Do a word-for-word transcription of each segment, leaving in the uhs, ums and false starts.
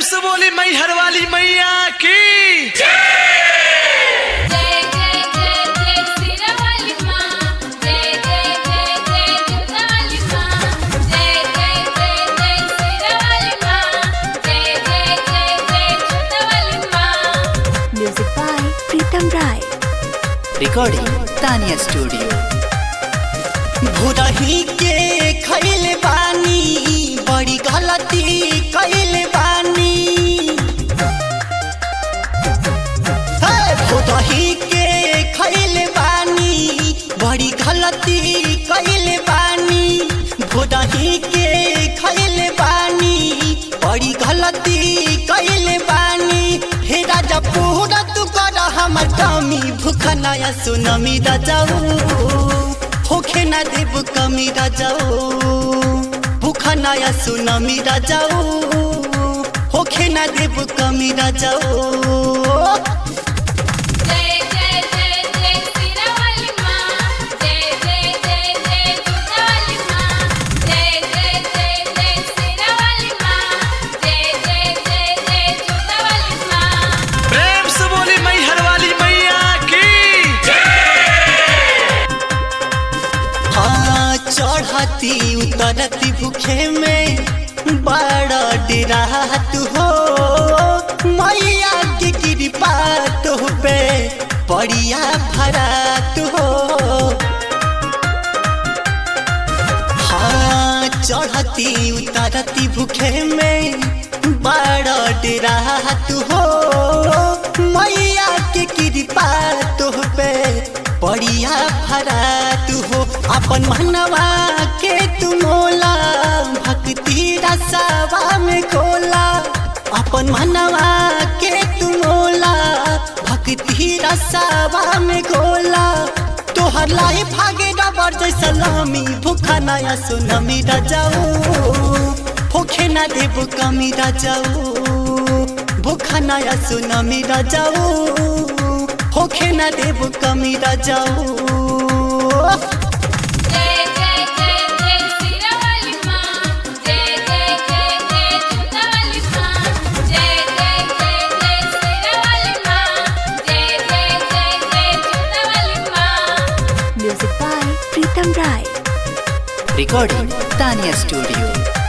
से बोली मैहर वाली मैया की Music by Pritam Rai. Recording Tania Studio. भुरही के खैले बानी बड़ी गलती कैले बानी भुरही के खैले बानी बड़ी गलती कैले बानी भुरही के खैले बानी बड़ी गलती कैले बानी हे राजा पूरा तू कर हमर कमी भूख नया सुनमी राजाऊ होखे ना देव कमी राजाओ भूखा नया सुनमी राजाओ होखे ना देव कमी राजाओ प्रेम से बोली मैहर वाली मैया की चढ़ती उतरती भूखे में बड़ा डरात हो मैया की कृपा तो पे बढ़िया भरात हो हाँ चढ़ती उतरती भूखे में बड़ा डरात हो मैया की कृपा तो पे बढ़िया भरात हो अपन मनवा के तू मोला भक्ति रसवा में खोला अपन मनवा के तू मोला भक्ति रसवा में खोला तोहर लाई भागे रबर जैसा लामी भूखा नया सुनमी राजाऊ होखे ना देव कमी राजाऊ भूखा नया सुनमी राजाऊ होखे ना देव कमी राजाऊ Music by Pritam Rai. Recording Tania Studio.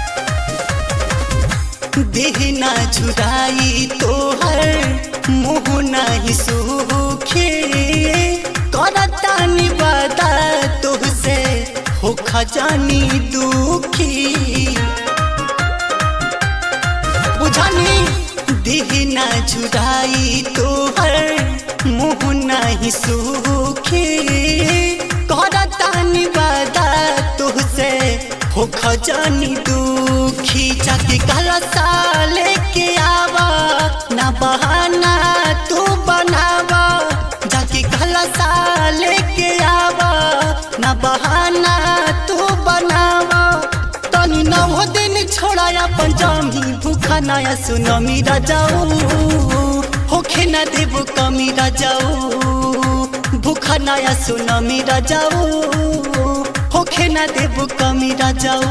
देह ना झुराई तोहर मुँह नहीं सूखे करता निवादा तुझसे हो खजानी दुखी बुझानी देह ना झुराई तोहर मुँह नहीं सूखे करता निवादा तुझसे हो खजानी दुखी जाके कलसा लेके आवा ना बहाना तू बनावा जाके कलसा लेके आवा ना बहाना तू बनावा तनी नौ दिन छोड़ाया पंजामी भूखा नया सुनमी राजाऊ होखे ना देव कमी राजाऊ भूखा नया सुनमी राजाऊ होखे ना देव कमी राजाऊ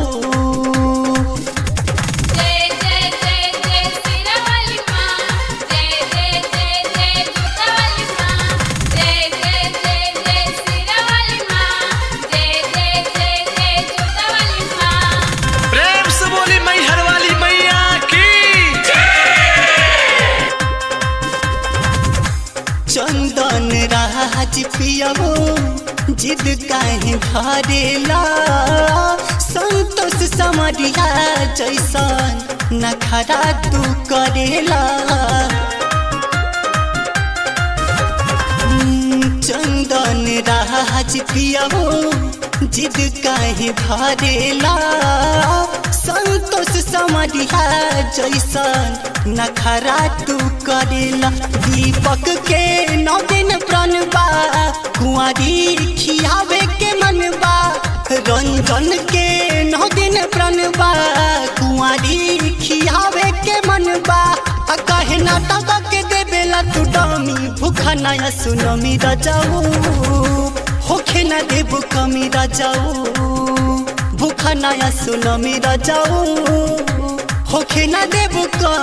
प्रेम से बोली मैहर वाली मैया की चंदन राज पियावो जिद काहे भरेला संतोष समरिया जैसन नखरा तू करेला चंदन राज पियावो जिद काहे भरेला संतोष समरिया जैसन नखरा तू करेला दीपक के नौ दिन प्रणबा कुंवारी खियावे के मनबा रंजन के नौ दिन प्रणबा कुंवारी खियावे के मनबा कहे नाटक के देवेला तू डामी भूखा नया सुनमी राजाऊ होखे ना देव कमी राजाऊ भूखा नया सुनमी राजाऊ होखे ना देव कमी